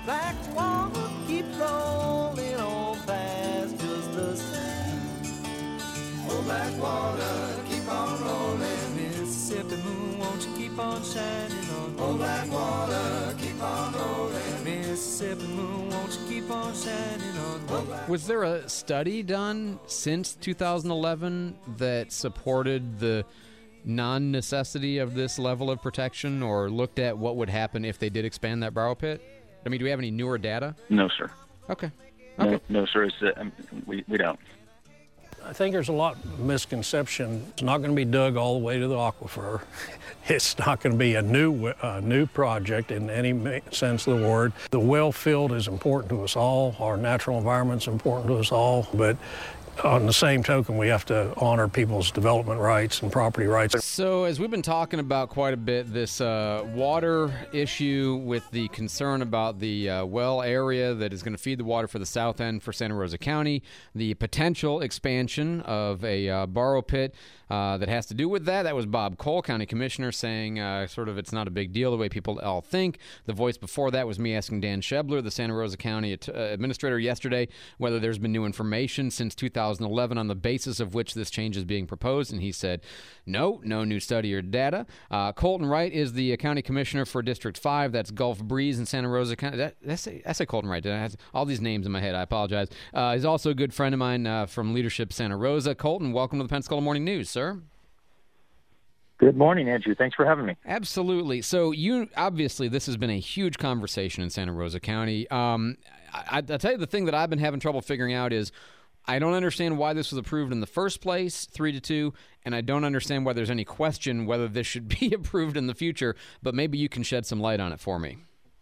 Black water keep rolling on past just the same. Oh, black water keep on rolling. Mississippi moon, won't you keep on shining on me? Oh, black water keep on rolling. Mississippi moon, won't you keep on shining on me? Was there a study done since 2011 that supported the non-necessity of this level of protection, or looked at what would happen if they did expand that borrow pit? I mean, do we have any newer data? No, sir. Okay. No, sir. We don't. I think there's a lot of misconception. It's not going to be dug all the way to the aquifer. It's not going to be a new project in any sense of the word. The well field is important to us all. Our natural environment's important to us all. But on the same token, we have to honor people's development rights and property rights. So as we've been talking about quite a bit, this water issue with the concern about the well area that is going to feed the water for the south end for Santa Rosa County, the potential expansion of a borrow pit that has to do with that. That was Bob Cole, County Commissioner, saying sort of it's not a big deal the way people all think. The voice before that was me asking Dan Shebler, the Santa Rosa County Administrator, yesterday, whether there's been new information since 2011 on the basis of which this change is being proposed, and he said no new study or data. Colton Wright is the County Commissioner for District 5. That's Gulf Breeze in Santa Rosa County. I say Colton Wright. I have all these names in my head. I apologize. He's also a good friend of mine from Leadership Santa Rosa. Colton, welcome to the Pensacola Morning News, sir. Good morning, Andrew. Thanks for having me. Absolutely. So obviously this has been a huge conversation in Santa Rosa County. I'll tell you the thing that I've been having trouble figuring out is I don't understand why this was approved in the first place, 3-2, and I don't understand why there's any question whether this should be approved in the future, but maybe you can shed some light on it for me.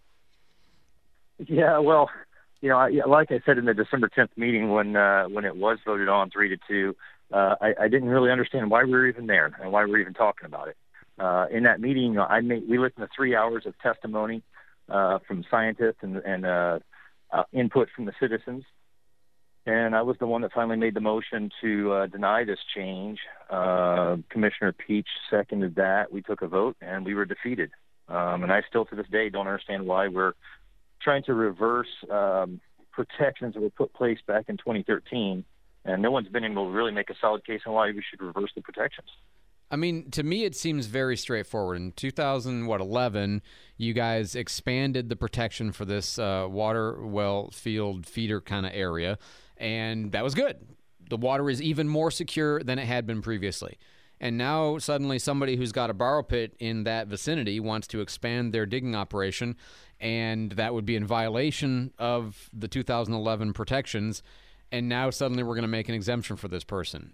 Yeah, well, like I said in the December 10th meeting when it was voted on 3-2, I didn't really understand why we were even there and why we were even talking about it. In that meeting, we listened to 3 hours of testimony from scientists and input from the citizens. And I was the one that finally made the motion to deny this change. Commissioner Peach seconded that. We took a vote, and we were defeated. And I still, to this day, don't understand why we're trying to reverse protections that were put in place back in 2013. And no one's been able to really make a solid case on why we should reverse the protections. I mean, to me, it seems very straightforward. In 2011, you guys expanded the protection for this water well field feeder kind of area, and that was good. The water is even more secure than it had been previously. And now suddenly somebody who's got a borrow pit in that vicinity wants to expand their digging operation, and that would be in violation of the 2011 protections, and now suddenly we're going to make an exemption for this person.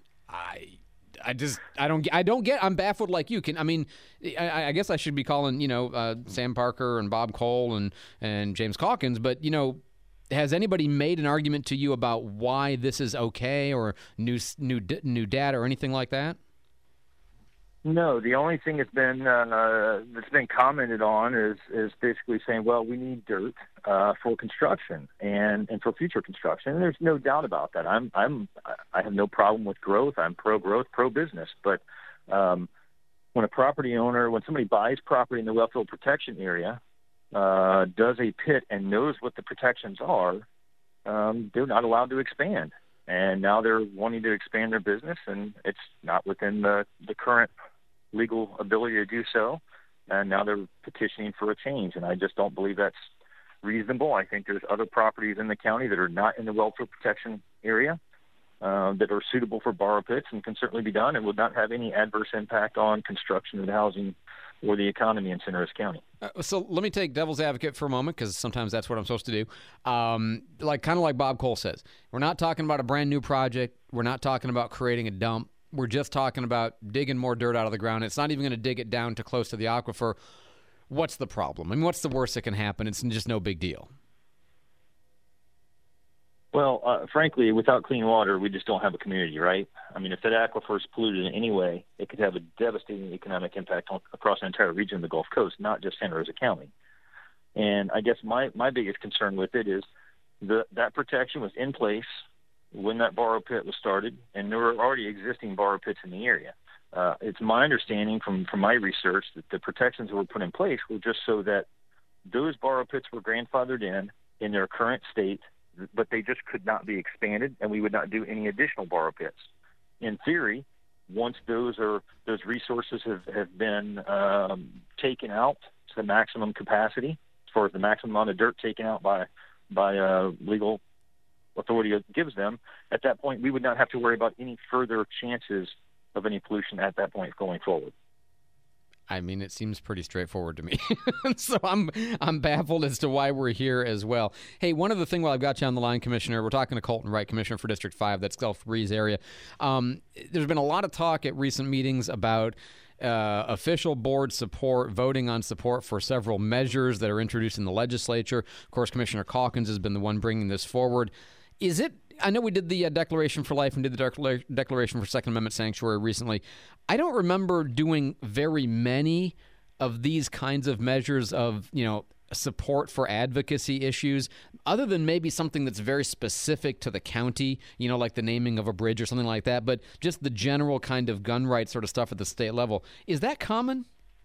I don't get. I'm baffled like you can. I mean, I guess I should be calling Sam Parker and Bob Cole and James Calkins, but has anybody made an argument to you about why this is okay, or new data or anything like that? No, the only thing that's been commented on is basically saying, well, we need dirt for construction and for future construction. And there's no doubt about that. I have no problem with growth. I'm pro-growth, pro-business. But when somebody buys property in the wellfield protection area, does a pit and knows what the protections are, they're not allowed to expand. And now they're wanting to expand their business, and it's not within the current legal ability to do so. And now they're petitioning for a change, and I just don't believe that's reasonable. I think there's other properties in the county that are not in the wellfield protection area that are suitable for borrow pits and can certainly be done and would not have any adverse impact on construction and housing or the economy in Santa Rosa County. So let me take devil's advocate for a moment, because sometimes that's what I'm supposed to do. Kind of like Bob Cole says, we're not talking about a brand new project. We're not talking about creating a dump. We're just talking about digging more dirt out of the ground. It's not even going to dig it down to close to the aquifer. What's the problem? I mean, what's the worst that can happen? It's just no big deal. Well, frankly, without clean water, we just don't have a community, right? I mean, if that aquifer is polluted in any way, it could have a devastating economic impact across the entire region of the Gulf Coast, not just Santa Rosa County. And I guess my biggest concern with it is that protection was in place when that borrow pit was started, and there were already existing borrow pits in the area. It's my understanding from my research that the protections that were put in place were just so that those borrow pits were grandfathered in in their current state, but they just could not be expanded, and we would not do any additional borrow pits. In theory, once those resources have been taken out to the maximum capacity, as far as the maximum amount of dirt taken out by legal authority gives them, at that point we would not have to worry about any further chances of any pollution at that point going forward. I mean, it seems pretty straightforward to me. So I'm baffled as to why we're here as well. Hey, one other thing while I've got you on the line, Commissioner, we're talking to Colton Wright, Commissioner for District 5, that's Gulf Breeze area. There's been a lot of talk at recent meetings about official board support, voting on support for several measures that are introduced in the legislature. Of course, Commissioner Calkins has been the one bringing this forward. I know we did the Declaration for Life and did the Declaration for Second Amendment Sanctuary recently. I don't remember doing very many of these kinds of measures of, support for advocacy issues, other than maybe something that's very specific to the county, like the naming of a bridge or something like that, but just the general kind of gun rights sort of stuff at the state level. Is that common?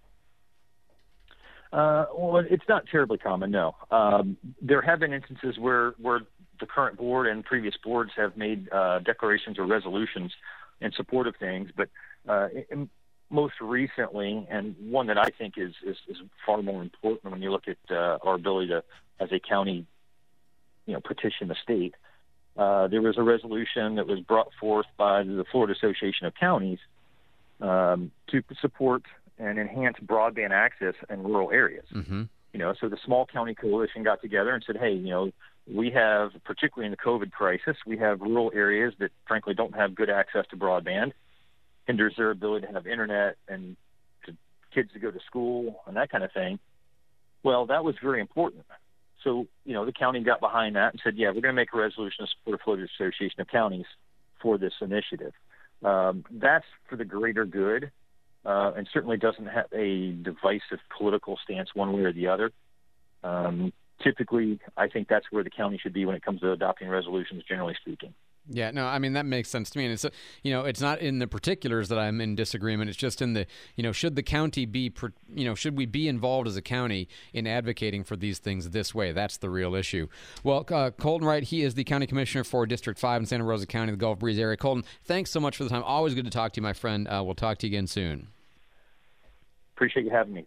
Well, it's not terribly common, no. There have been instances where the current board and previous boards have made declarations or resolutions in support of things, but most recently, and one that I think is far more important when you look at our ability to, as a county, petition the state, there was a resolution that was brought forth by the Florida Association of Counties to support and enhance broadband access in rural areas. Mm-hmm. So the Small County Coalition got together and said, hey, we have, particularly in the COVID crisis, we have rural areas that frankly don't have good access to broadband, hinders their ability to have internet and to kids to go to school and that kind of thing. Well, that was very important. So, the county got behind that and said, yeah, we're going to make a resolution to support the Florida Association of Counties for this initiative. That's for the greater good. And certainly doesn't have a divisive political stance one way or the other. Typically, I think that's where the county should be when it comes to adopting resolutions, generally speaking. Yeah, no, I mean, that makes sense to me. And it's, it's not in the particulars that I'm in disagreement. It's just in the, should the county be, should we be involved as a county in advocating for these things this way? That's the real issue. Well, Colton Wright, he is the county commissioner for District 5 in Santa Rosa County, the Gulf Breeze area. Colton, thanks so much for the time. Always good to talk to you, my friend. We'll talk to you again soon. Appreciate you having me.